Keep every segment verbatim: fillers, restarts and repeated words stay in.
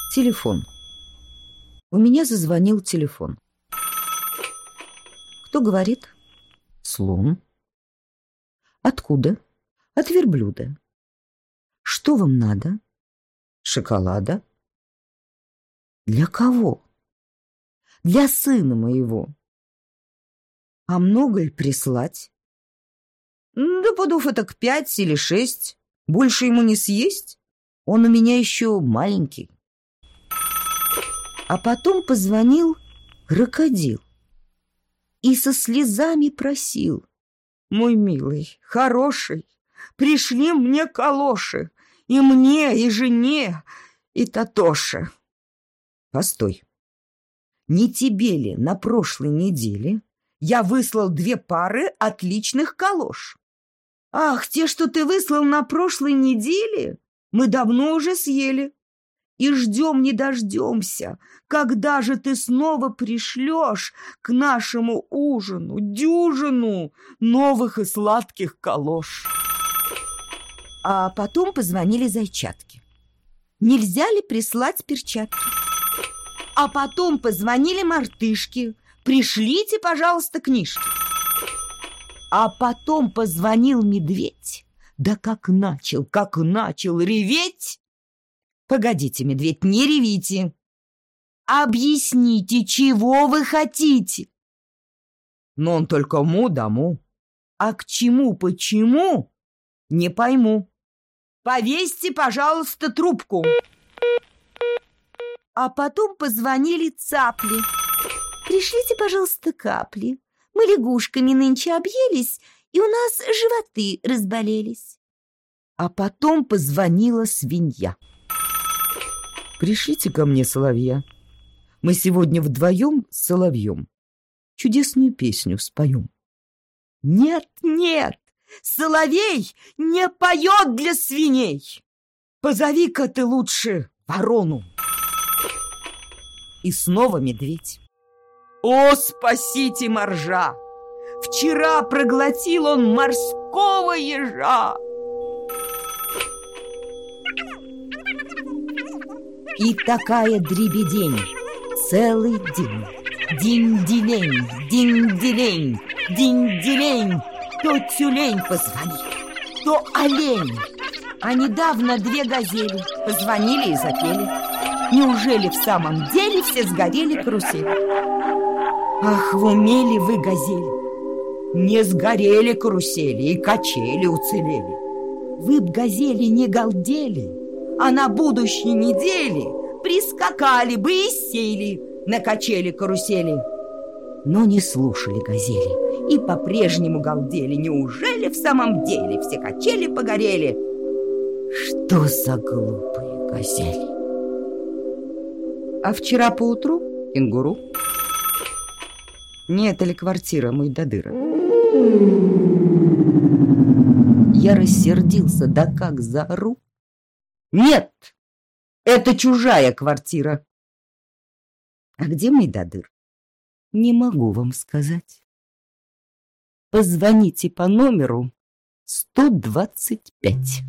Телефон. У меня зазвонил телефон. Кто говорит? Слон. Откуда? От верблюда. Что вам надо? Шоколада. Для кого? Для сына моего. А много ли прислать? Да пудов этак пять или шесть. Больше ему не съесть. Он у меня еще маленький. А потом позвонил крокодил и со слезами просил: мой милый, хороший, пришли мне калоши, и мне, и жене, и Татоше. Постой, не тебе ли на прошлой неделе я выслал две пары отличных калош? Ах, те, что ты выслал на прошлой неделе, мы давно уже съели. И ждем не дождемся, когда же ты снова пришлешь к нашему ужину дюжину новых и сладких калош. А потом позвонили зайчатки. Нельзя ли прислать перчатки? А потом позвонили мартышки. Пришлите, пожалуйста, книжки. А потом позвонил медведь. Да как начал, как начал реветь! Погодите, медведь, не ревите. Объясните, чего вы хотите? Но он только му да му. А к чему, почему? Не пойму. Повесьте, пожалуйста, трубку. А потом позвонили цапли. Пришлите, пожалуйста, капли. Мы лягушками нынче объелись, и у нас животы разболелись. А потом позвонила свинья. Пришлите ко мне соловья. Мы сегодня вдвоем с соловьем чудесную песню споем. Нет, нет, соловей не поет для свиней. Позови-ка ты лучше ворону. И снова медведь. О, спасите моржа! Вчера проглотил он морского ежа. И такая дребедень целый день. Динь-дилень, динь-дилень, динь-дилень. То тюлень позвонит, то олень. А недавно две газели позвонили и запели. Неужели в самом деле все сгорели карусели? Ах, в уме ли вы, газели? Не сгорели карусели, и качели уцелели. Вы б, газели, не галдели, а на будущей неделе прискакали бы и сели на качели-карусели. Но не слушали газели и по-прежнему галдели. Неужели в самом деле все качели погорели? Что за глупые газели? А вчера поутру кенгуру. Не это ли квартира Мойдодыра? Я рассердился, да как заору. Нет, это чужая квартира. А где Мойдодыр? Не могу вам сказать. Позвоните по номеру сто двадцать пять.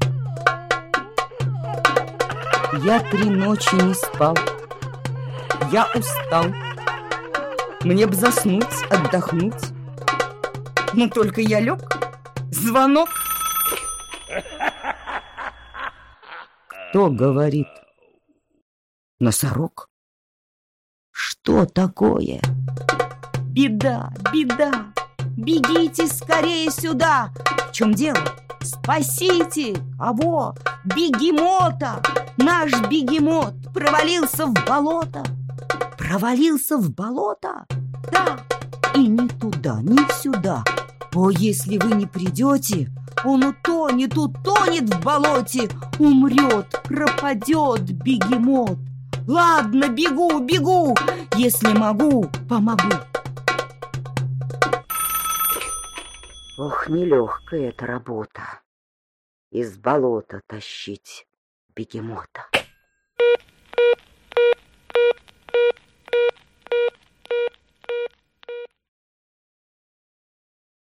Я три ночи не спал. Я устал. Мне б заснуть, отдохнуть. Но только я лег, звонок. Кто говорит? Носорог? Что такое? Беда, беда! Бегите скорее сюда! В чем дело? Спасите! Кого? Бегемота! Наш бегемот провалился в болото! Провалился в болото? Да! И ни туда, ни сюда! О, если вы не придете, он утонет, утонет в болоте! Умрет, пропадет бегемот! Ладно, бегу, бегу! Если могу, помогу! Ох, нелегкая эта работа. Из болота тащить бегемота.